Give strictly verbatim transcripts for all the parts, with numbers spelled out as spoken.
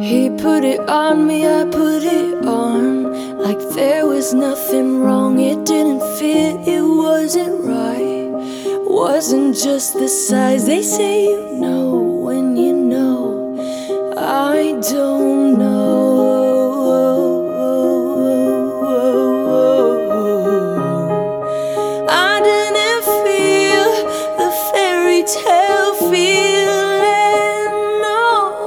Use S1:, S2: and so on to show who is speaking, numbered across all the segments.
S1: He put it on me, I put it on, like there was nothing wrong. It didn't fit, it wasn't right, wasn't just the size. They say you know when you know. I don't know. I didn't feel the fairy tale feeling. No.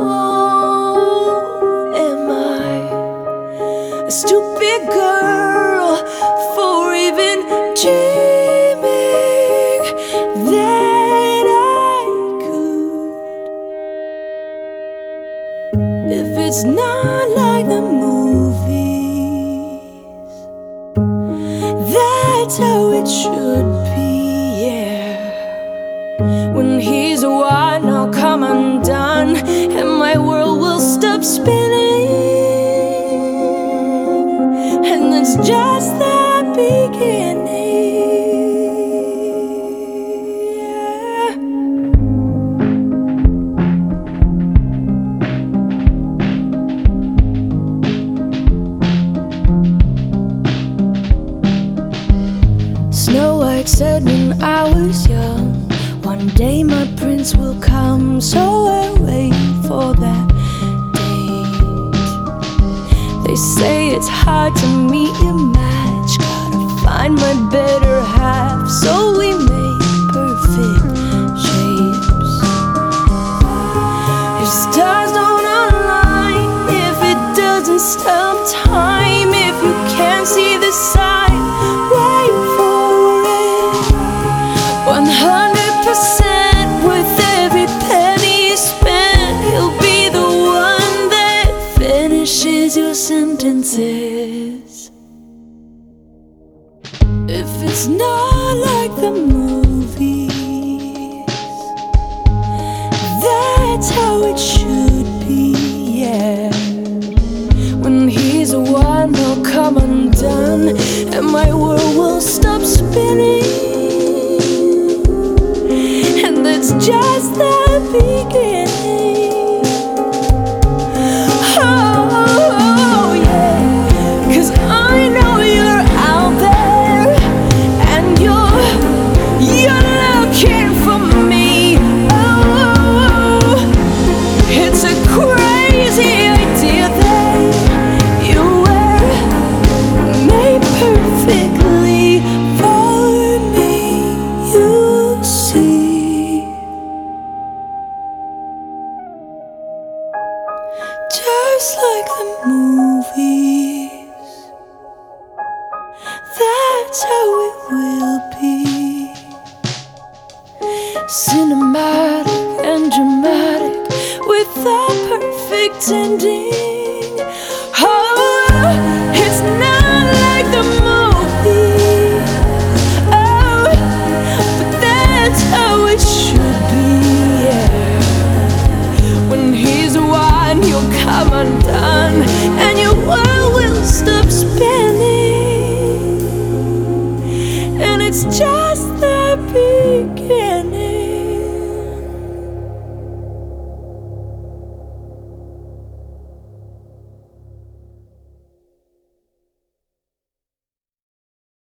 S1: Am I a stupid girl for even dreaming that I could? If it's not like the movies, that's how it should be, yeah. When he's a white, I'll come undone, and my world will stop spinning. And it's just the beginning, yeah. Snow White said when I was young, one day my prince will come. So I wait for that date. They say it's hard to meet your match, gotta find my better half, so we make perfect shapes. If stars don't align, if it doesn't stop time, if you can't see the sign, wait for it. One hundred percent with every penny spent, he'll be the one that finishes your sentences. If it's not like the movies, that's how it should be, yeah. When he's a one, he'll come undone, and my world will stop spinning. And that's just the beginning. Oh, yeah. 'Cause I know you're out there, and you're, you're looking for me. Oh, it's a crazy idea that you were made perfectly for me, you see. Just like the movies, that's how it will be. Cinematic and dramatic with a perfect ending. Oh, it's not like the movie. Oh, but that's how it should be, yeah. When he's one, you'll come undone, and your world will stop spinning. And it's just the beginning.